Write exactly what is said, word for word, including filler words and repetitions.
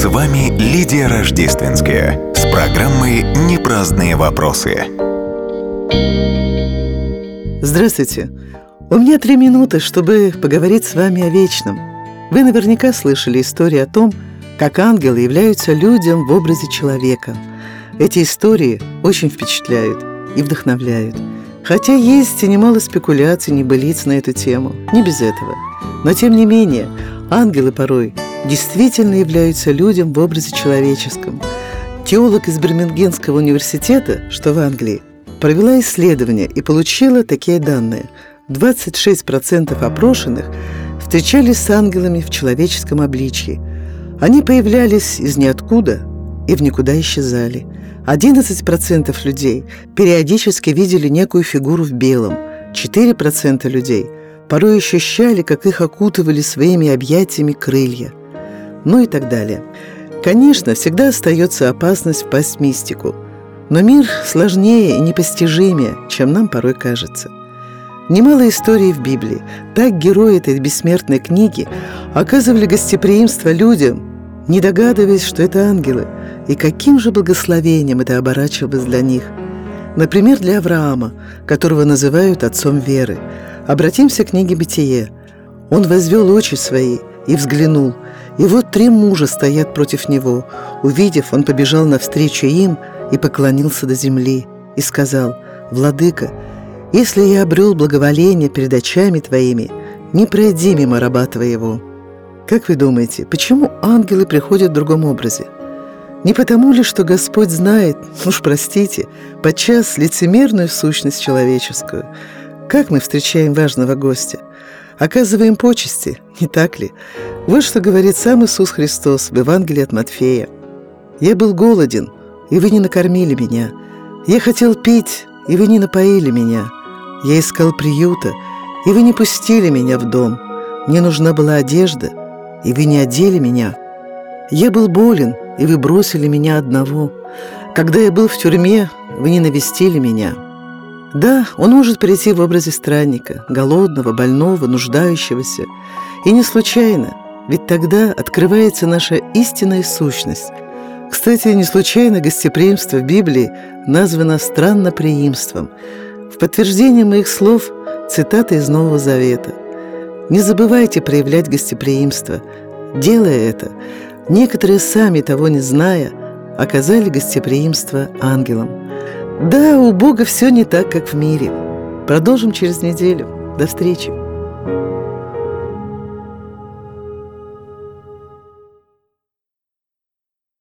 С вами Лидия Рождественская с программой «Непраздные вопросы». Здравствуйте! У меня три минуты, чтобы поговорить с вами о вечном. Вы наверняка слышали истории о том, как ангелы являются людям в образе человека. Эти истории очень впечатляют и вдохновляют. Хотя есть и немало спекуляций, небылиц на эту тему. Не без этого. Но тем не менее, ангелы порой действительно являются людям в образе человеческом. Теолог из Бирмингемского университета, что в Англии, провела исследование и получила такие данные. двадцать шесть процентов опрошенных встречались с ангелами в человеческом обличье. Они появлялись из ниоткуда и в никуда исчезали. одиннадцать процентов людей периодически видели некую фигуру в белом. четыре процента людей порой ощущали, как их окутывали своими объятиями крылья. Ну и так далее. Конечно, всегда остается опасность впасть в мистику. Но мир сложнее и непостижимее, чем нам порой кажется. Немало историй в Библии. Так герои этой бессмертной книги оказывали гостеприимство людям, не догадываясь, что это ангелы, и каким же благословением это оборачивалось для них. Например, для Авраама, которого называют отцом веры. Обратимся к книге «Бытие». Он возвел очи свои и взглянул, и вот три мужа стоят против него. Увидев, он побежал навстречу им и поклонился до земли, и сказал: «Владыка, если я обрел благоволение перед очами твоими, не пройди мимо раба твоего». Как вы думаете, почему ангелы приходят в другом образе? Не потому ли, что Господь знает, уж простите, подчас лицемерную сущность человеческую? Как мы встречаем важного гостя? Оказываем почести, не так ли? Вот что говорит сам Иисус Христос в Евангелии от Матфея. «Я был голоден, и вы не накормили меня. Я хотел пить, и вы не напоили меня. Я искал приюта, и вы не пустили меня в дом. Мне нужна была одежда, и вы не одели меня. Я был болен, и вы бросили меня одного. Когда я был в тюрьме, вы не навестили меня». Да, он может прийти в образе странника, голодного, больного, нуждающегося. И не случайно, ведь тогда открывается наша истинная сущность. Кстати, не случайно гостеприимство в Библии названо странноприимством. В подтверждение моих слов цитата из Нового Завета. Не забывайте проявлять гостеприимство. Делая это, некоторые, сами того не зная, оказали гостеприимство ангелам. Да, у Бога все не так, как в мире. Продолжим через неделю. До встречи.